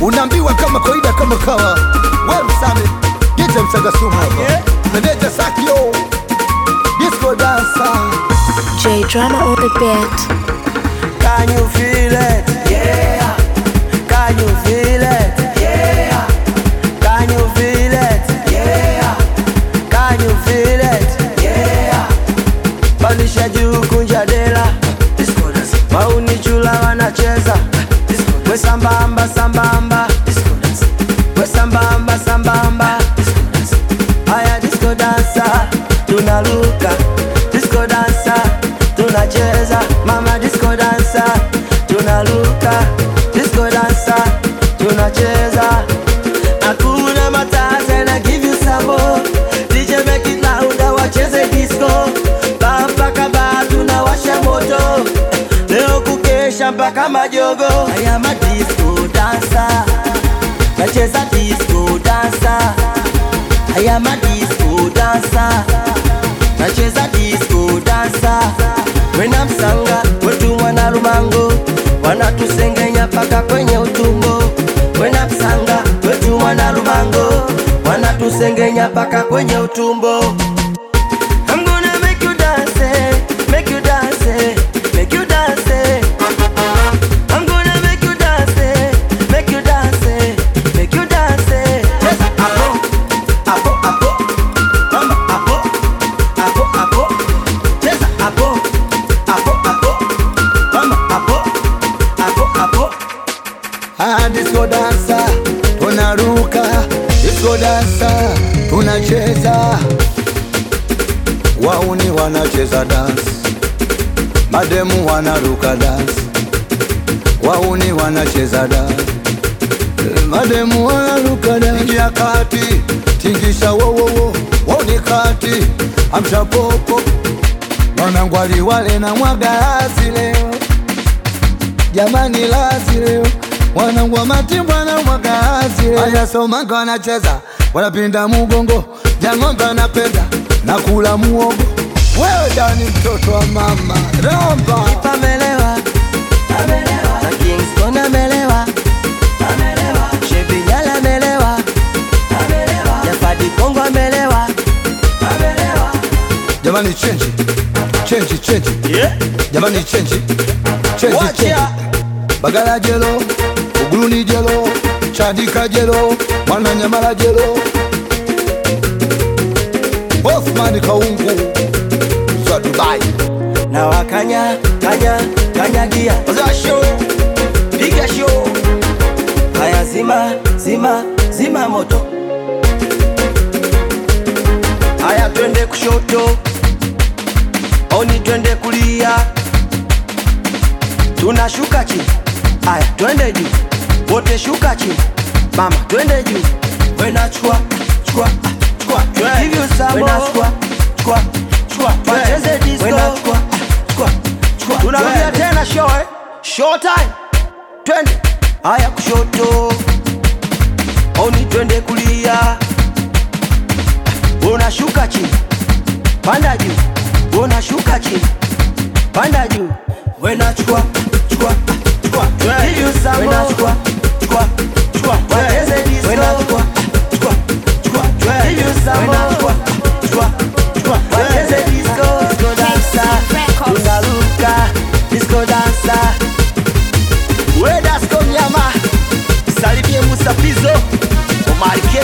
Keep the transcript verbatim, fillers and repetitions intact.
Unaambiwa kama kawaida kama kawa. Wewe msame, gete msaga sumu hapa. Meneja Sakio, disco dancer. J Drama on the beat. Can you feel it? Yeah. Can you feel it? Yeah. Can you feel it? Yeah. Can you feel it? Yeah. Pandisha juu kunja dela. Disco dance. Mauni chula wanacheza. Disco dance. We sambamba sambamba. Disco dance. We sambamba sambamba. Disco dance. Aya disco dancer. Tunaruka. Disco dancer. Tunacheza. Mama disco dancer. Tunaruka. Disco dancer. Tunacheza. Hakuna matata na give you some more. D J make it louder wacheze disco. Bamba kaba tunawasha moto. Leo kukesha mpaka majogo. I am a disco dancer. Nacheza disco dancer. I am a disco dancer. Nacheza disco dancer. Wena msanga wetu wana rumango. Wanatusengenya paka kwenye utumbo. Wena msanga wetu wana rumango. Wanatusengenya paka kwenye utumbo. I'm gonna make you dance, make you dance, make you dance. I'm gonna make you dance, make you dance, make you dance. Cheza apo, apo, apo, mama apo, apo, apo. Cheza apo, apo, apo, mama apo, apo, apo. Ah, disco dancer, tunaruka. Disco dancer, tunacheza. Wauni wanacheza dance. Mademu wanaruka dance. Wauni wanacheza dance. Mademu wanaruka dance. Ingia kati, tingisha wo wo wo. Wauni kati, amsha popo. Wanangwali wale na mwaga lazi leo. Jamani lazi leo. Wanangwa matimbwa na mwaga lazi leo. Aya somanga wanacheza, wanapinda mugongo. Jangombe anapenda, nakula muogo. Wewe dani mtoto wa mama Ramba Ipa melewa, amelewa. Na Kingston amelewa, amelewa. Shebinyala amelewa, amelewa. Jafadi Kongo amelewa, amelewa. Jamani change, change, change. Yeah. Jamani change, change, Watch change. ya. Bagala jelo, Uguluni jelo, Chadika jelo, Mwananyamala jelo. Osman Kaungu za Dubai. Na wakanya, kanya, kanya gia. Oza show, piga show. Haya zima, zima, zima moto. Haya twende kushoto, oni twende kulia. Tunashuka chini, haya twende juu. Wote shuka chini, mama twende juu. Wena chua, chua, chua. Give you some more. Chua, chua, chua. Wacheze disco. Wena chua, chua, chua. Tunarudia tena show eh. Show time. Twende. Haya kushoto, oni twende kulia. Unashuka chini, panda juu. Unashuka chini, panda juu. Wena chua, chua, chua. Give you some more. Wena chua, chua, chua. Wacheze disco. Wena chua, chua, chua. Give you some more. Chua, chua, chua. Wacheze disco. Disco dancer. Tunaruka. Disco dancer. We disco nyama. Salimie Musa Pizzo. Omar